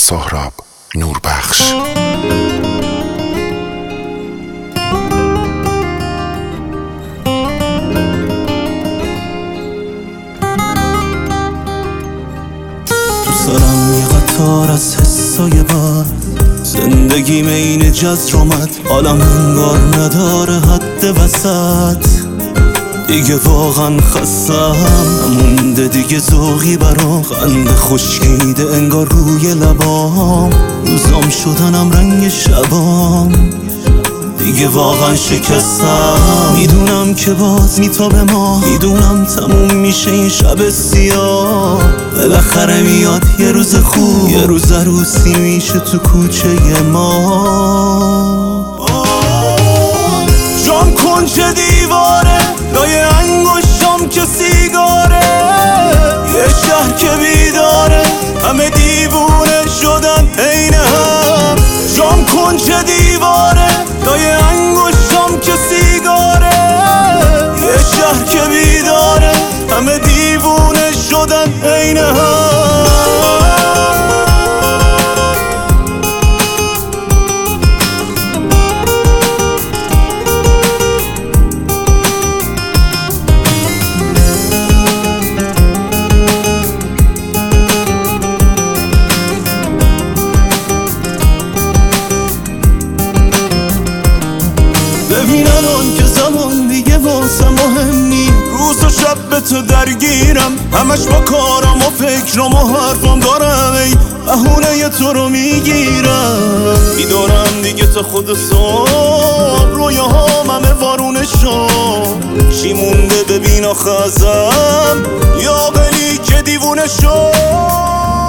سهراب نوربخش. دوست دارم یه قطار از حسای بد، زندگیم این جزر اومد، حالم انگار نداره حد وسط. دیگه واقعا خستم، نمونده دیگه ذوقی برام، خنده خشکیده انگار روی لبام، روزام شدنم رنگ شبام. دیگه واقعا شکستم، میدونم که باز میتابه ما، میدونم تموم میشه این شب سیاه، بالاخره میاد یه روز خوب، یه روز عروسی میشه تو کوچه ما. جام کنج دیواره، لای انگشتام که سیگاره، یه شهر که بیداره، همه دیوونه شدن عین هم. جام کنج دیواره، لای انگشتام که سیگاره، یه شهر که بیداره، همه دیوونه شدن عین هم. ببین الان که زمان دیگه واسه مهم نی، روز و شب به تو درگیرم، همش با کارم و فکرم و حرفم دارم، ای بهونه تو رو میگیرم. میدارم دیگه تا خود صبح، رویاهام همه وارونه شد، چی مونده ببین آخه ازم، یا قلی که دیوونه شد.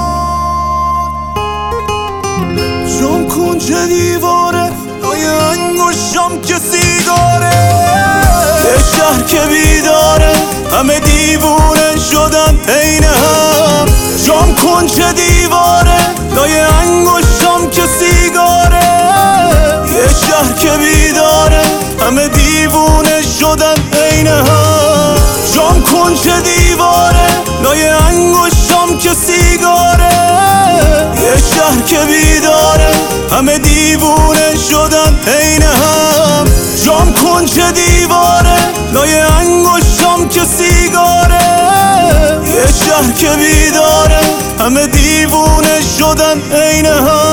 جام کنج دیواره، لای انگشتام که سیگاره، یه شهر که بیداره، همه دیوونه شدن عین هم. جام کنج دیواره، لای انگشتام که سیگاره، یه شهر که بیداره، همه دیوونه شدن عین هم. جام کنج دیواره، لای انگشتام که سیگاره، یه شهر که بیداره، همه دیوونه شدن عین هم. جام کنج دیواره، لای انگشتام که سیگاره، یه شهر که بیداره، همه دیوونه شدن عین هم.